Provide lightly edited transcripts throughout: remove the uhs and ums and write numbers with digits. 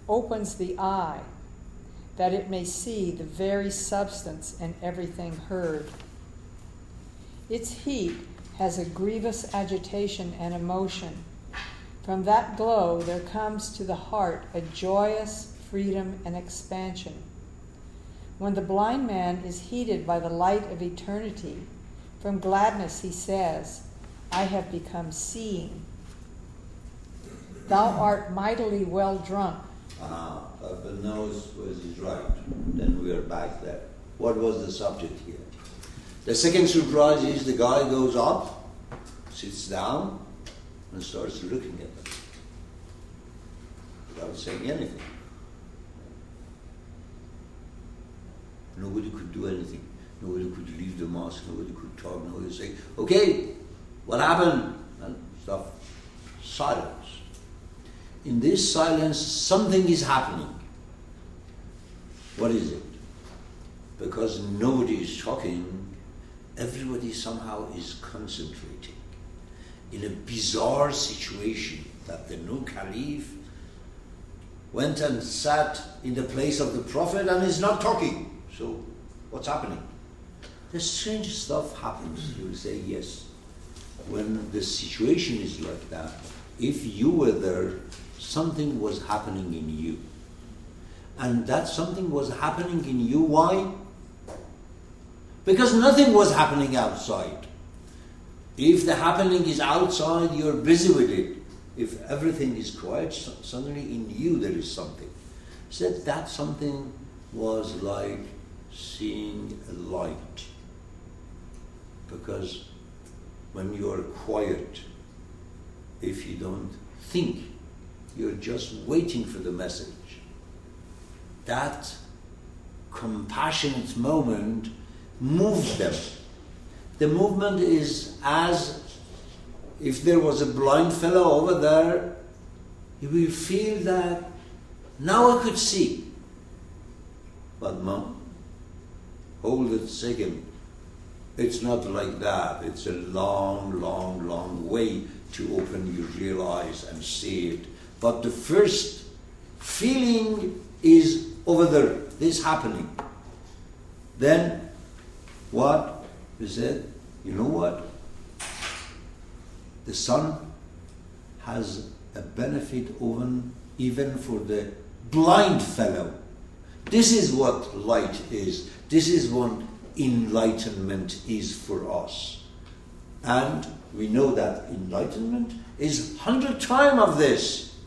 opens the eye, that it may see the very substance and everything heard. Its heat has a grievous agitation and emotion. From that glow there comes to the heart a joyous freedom and expansion. When the blind man is heated by the light of eternity, from gladness he says, I have become seeing. Thou art mightily well drunk. But knows was is right. Then we are back there. What was the subject here? The second surprise is the guy goes up, sits down, and starts looking at them without saying anything. Nobody could do anything. Nobody could leave the mosque. Nobody could talk. Nobody would say, okay, what happened? And stuff. Silence. In this silence, something is happening. What is it? Because nobody is talking, everybody somehow is concentrating in a bizarre situation that the new caliph went and sat in the place of the Prophet and is not talking. So, what's happening? The strange stuff happens. You will say, yes. When the situation is like that, if you were there, something was happening in you. And that something was happening in you, why? Because nothing was happening outside. If the happening is outside, you're busy with it. If everything is quiet, suddenly in you there is something. Said that something was like seeing a light. Because when you are quiet, if you don't think, you're just waiting for the message. That compassionate moment moved them. The movement is as if there was a blind fellow over there, you will feel that now I could see. But Mom, hold it a second. It's not like that. It's a long, long, long way to open your real eyes and see it. But the first feeling is over there, this happening. Then, what? He said, you know what? The sun has a benefit even for the blind fellow. This is what light is. This is what enlightenment is for us. And we know that enlightenment is 100 times of this.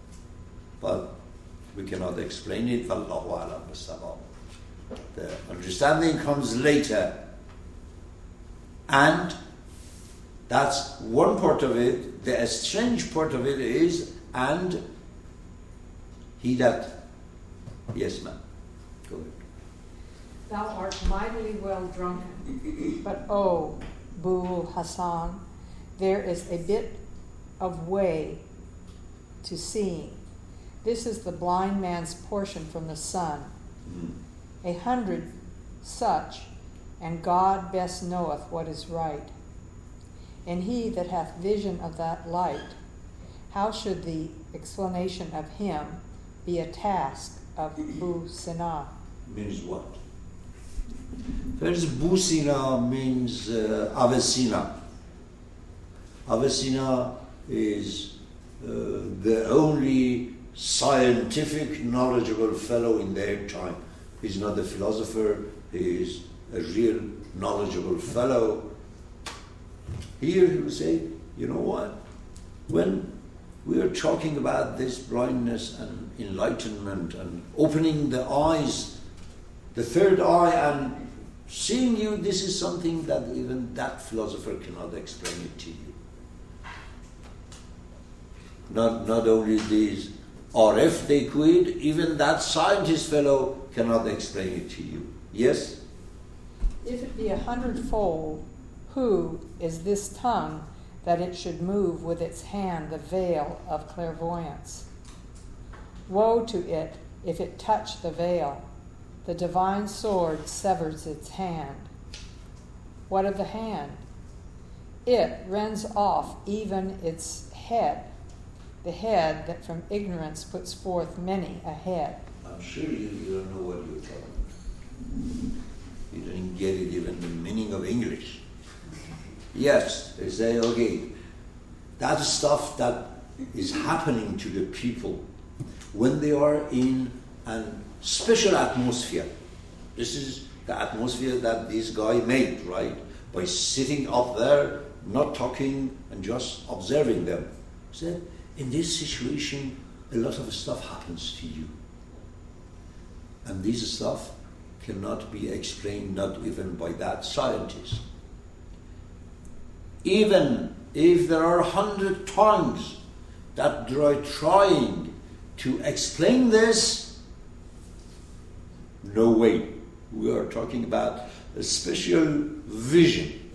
But we cannot explain it. Wallahu a'lam bis-sawab. The understanding comes later. And that's one part of it. The strange part of it is, and he that, yes ma'am, go ahead. Thou art mightily well drunken, but oh, Bull Hassan, there is a bit of way to seeing. This is the blind man's portion from the sun. 100 such, and God best knoweth what is right. And he that hath vision of that light, how should the explanation of him be a task of Bu Sina? Means what? First, Bu Sina means Avicenna. Avicenna is the only scientific, knowledgeable fellow in their time. He's not a philosopher, he is a real knowledgeable fellow. Here he will say, you know what? When we are talking about this blindness and enlightenment and opening the eyes, the third eye, and seeing you, this is something that even that philosopher cannot explain it to you. Not only these, or if they could, even that scientist fellow cannot explain it to you. Yes? If it be 100-fold, who is this tongue that it should move with its hand the veil of clairvoyance? Woe to it if it touch the veil. The divine sword severs its hand. What of the hand? It rends off even its head. the head that from ignorance puts forth many a head. I'm sure you don't know what you're talking about. You didn't get it, even the meaning of English. Yes, they say, okay, that stuff that is happening to the people when they are in a special atmosphere. This is the atmosphere that this guy made, right? By sitting up there, not talking, and just observing them. He said, in this situation, a lot of stuff happens to you. And this stuff cannot be explained, not even by that scientist. Even if there are 100 tongues that are trying to explain this, no way. We are talking about a special vision.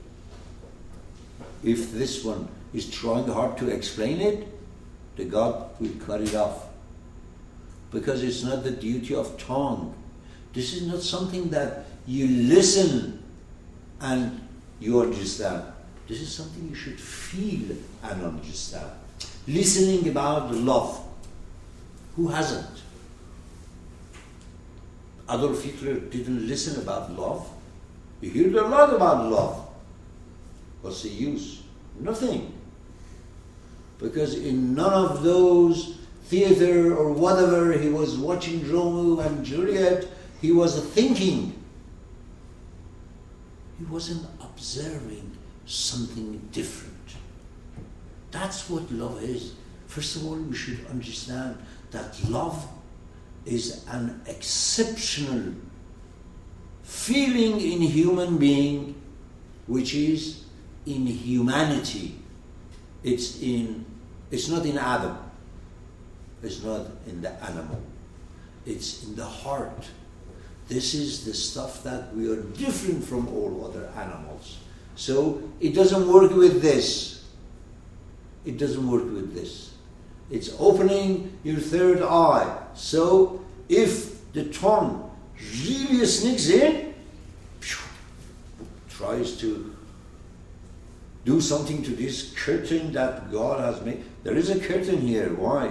If this one is trying hard to explain it, the God will cut it off. Because it's not the duty of tongue. This is not something that you listen and you understand. This is something you should feel and understand. Listening about love. Who hasn't? Adolf Hitler didn't listen about love. He heard a lot about love. What's the use? Nothing. Because in none of those theater or whatever he was watching Romeo and Juliet, he was thinking. He wasn't observing something different. That's what love is. First of all, we should understand that love is an exceptional feeling in human being, which is in humanity. It's not in Adam. It's not in the animal. It's in the heart. This is the stuff that we are different from all other animals. So it doesn't work with this. It doesn't work with this. It's opening your third eye. So if the tongue really sneaks in, tries to do something to this curtain that God has made. There is a curtain here. Why?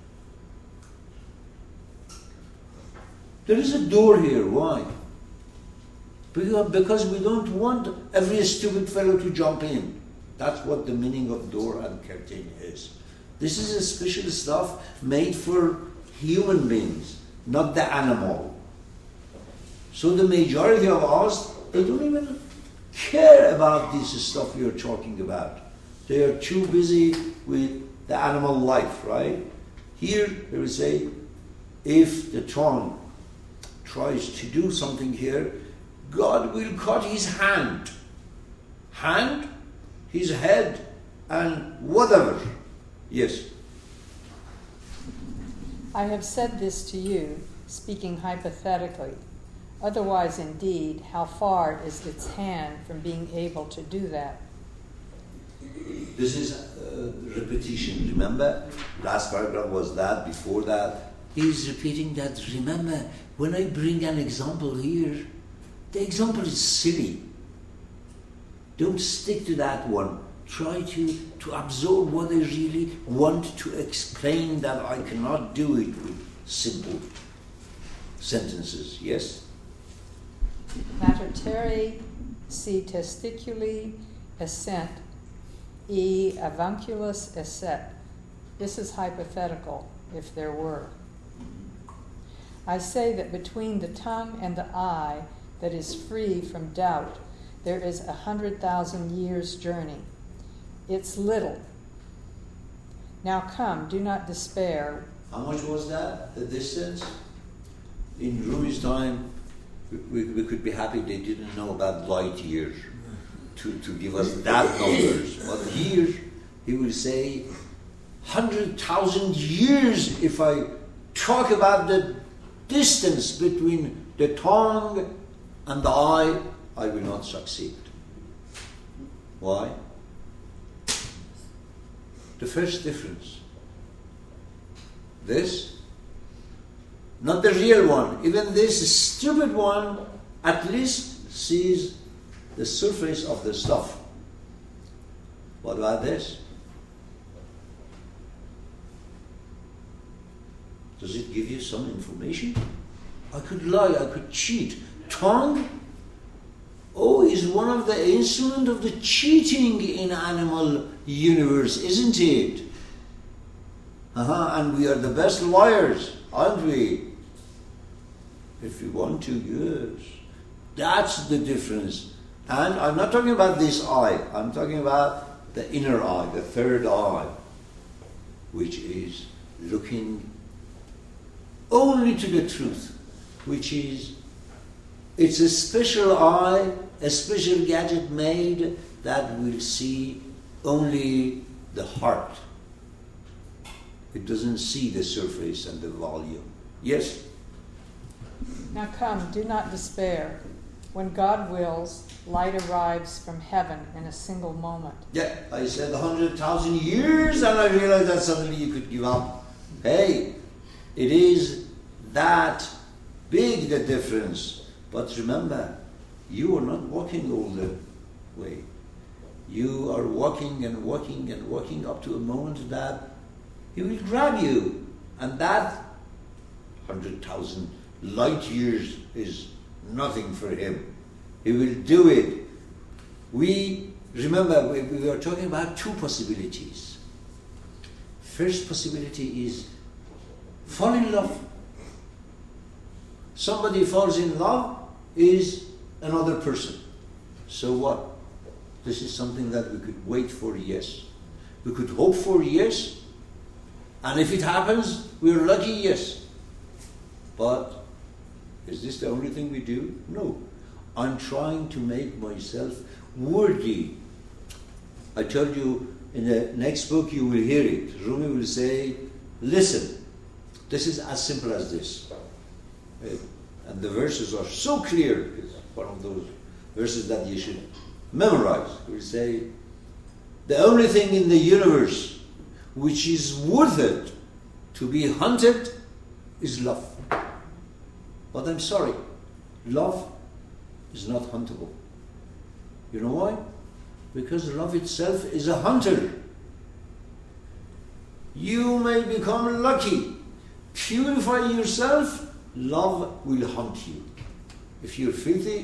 There is a door here. Why? Because we don't want every stupid fellow to jump in. That's what the meaning of door and curtain is. This is a special stuff made for human beings, not the animal. So the majority of us, they don't even care about this stuff you're talking about. They are too busy with the animal life, right? Here, they will say, if the tongue tries to do something here, God will cut his hand, his head, and whatever. Yes. I have said this to you, speaking hypothetically. Otherwise, indeed, how far is its hand from being able to do that? This is repetition. Remember, last paragraph was that, before that. He's repeating that. Remember, when I bring an example here, the example is silly. Don't stick to that one. Try to absorb what I really want to explain that I cannot do it with simple sentences. Yes? Mater terrae si testiculi essent, e avunculus esset. This is hypothetical, if there were. I say that between the tongue and the eye that is free from doubt, there is 100,000 years' journey. It's little. Now come, do not despair. How much was that, the distance? In Rumi's time, we could be happy they didn't know about light years to give us that numbers. But here, he will say, 100,000 years if I talk about the distance between the tongue and the eye, I will not succeed. Why? The first difference. This, not the real one. Even this stupid one at least sees the surface of the stuff. What about this? Does it give you some information? I could lie, I could cheat. Tongue, is one of the instruments of the cheating in animal universe, isn't it? And we are the best liars, aren't we? If we want to, yes. That's the difference. And I'm not talking about this eye. I'm talking about the inner eye, the third eye, which is looking only to the truth, which is, it's a special eye, a special gadget made that will see only the heart. It doesn't see the surface and the volume. Yes? Now come, do not despair. When God wills, light arrives from heaven in a single moment. Yeah, I said 100,000 years and I realized that suddenly you could give up. Hey, it is that big, the difference. But remember, you are not walking all the way. You are walking and walking and walking up to a moment that He will grab you. And that 100,000 light years is nothing for Him. He will do it. We are talking about two possibilities. First possibility is fall in love. Somebody falls in love is another person. So what? This is something that we could wait for, yes. We could hope for, yes. And if it happens, we're lucky, yes. But is this the only thing we do? No. I'm trying to make myself worthy. I told you in the next book you will hear it. Rumi will say, listen, this is as simple as this. And the verses are so clear. It's one of those verses that you should memorize. He will say, the only thing in the universe which is worth it to be hunted is love. But I'm sorry, love is not huntable. You know why? Because love itself is a hunter. You may become lucky. Purify yourself, love will hunt you. If you're filthy,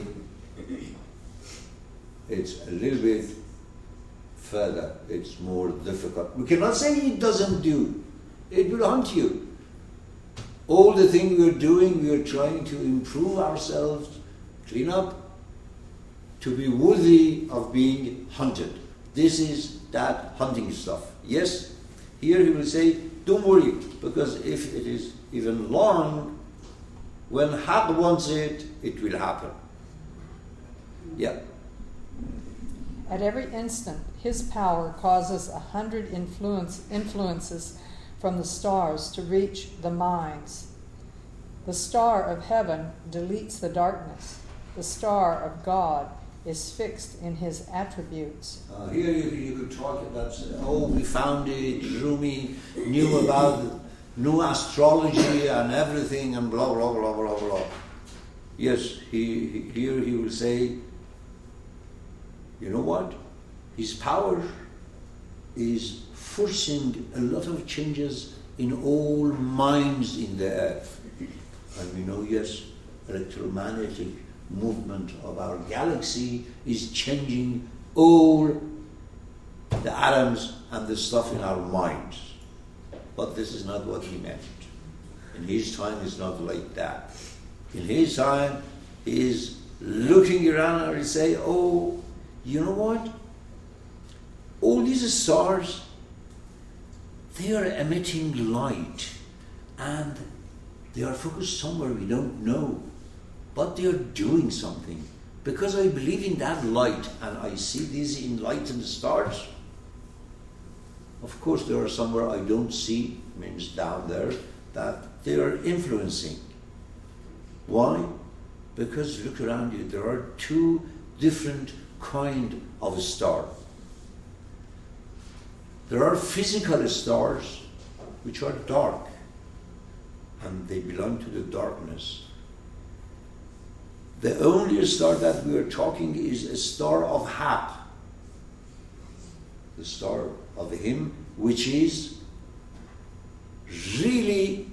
it's a little bit further. It's more difficult. We cannot say it doesn't do. It will hunt you. All the things we're doing, we are trying to improve ourselves, clean up, to be worthy of being hunted. This is that hunting stuff. Yes? Here he will say, don't worry, because if it is even long, when Haq wants it, it will happen. Yeah. At every instant, His power causes 100 influences from the stars to reach the minds. The star of heaven deletes the darkness. The star of God is fixed in His attributes. Here you could talk about, we found it, Rumi knew about new astrology and everything and blah, blah, blah, blah, blah. Yes, here he will say, you know what? His power is forcing a lot of changes in all minds in the earth. And we know, yes, electromagnetic movement of our galaxy is changing all the atoms and the stuff in our minds. But this is not what he meant. In his time, it's not like that. In his time, he is looking around and he say, you know what? All these stars, they are emitting light and they are focused somewhere we don't know, but they are doing something. Because I believe in that light and I see these enlightened stars, of course there are somewhere I don't see, means down there, that they are influencing. Why? Because look around you, there are two different kind of star. There are physical stars which are dark and they belong to the darkness. The only star that we are talking is a star of Haq, the star of Him, which is really